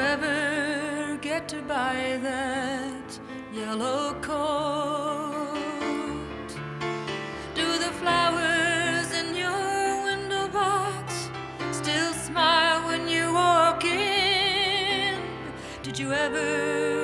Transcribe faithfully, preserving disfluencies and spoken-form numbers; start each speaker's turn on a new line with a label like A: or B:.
A: ever get to buy that yellow coat? Do the flowers in your window box still smile when you walk in? Did you ever